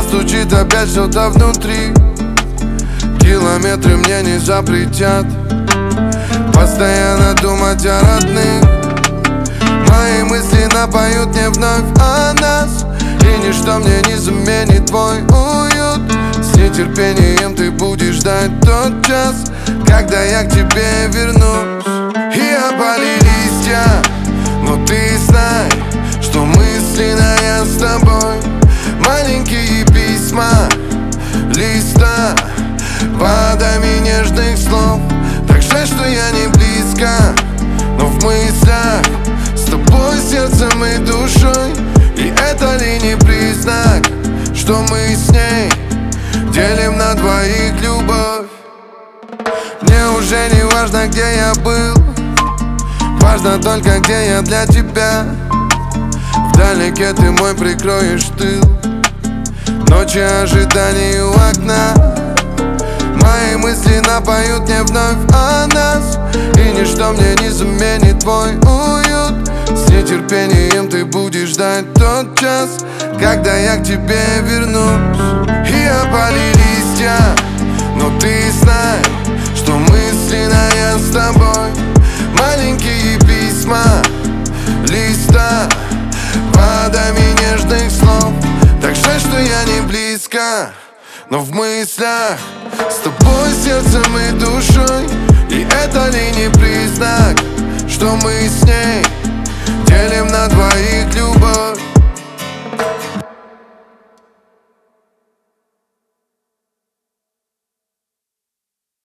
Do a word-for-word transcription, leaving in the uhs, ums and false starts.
стучит опять что-то внутри. Километры мне не запретят постоянно думать о родных. Мои мысли напоют мне вновь о нас, и ничто мне не заменит твой уют. С нетерпением ты будешь ждать тот час, когда я к тебе вернусь. И опали листья, но ты знай, что мысленная с тобой. Маленькие письма, листа, водами нежных слов. Так жаль, что я не близко, но в мыслях с тобой сердцем и душой. И это ли не признак, что мы с ней делим на двоих любовь? Мне уже не важно, где я был, важно только, где я для тебя. Вдалеке ты мой прикроешь тыл, ночи ожиданий у окна. Мои мысли напоют мне вновь о нас, и ничто мне не заменит твой уют. С нетерпением ты будешь ждать тот час, когда я к тебе вернусь. И опали листья, но ты знай, что мысленная с тобой. Маленькие письма, листа, водами нежных слов. Так жаль, что я не близко, но в мыслях с тобой сердцем и душой. И это ли не признак, что мы с ней делим на двоих любовь?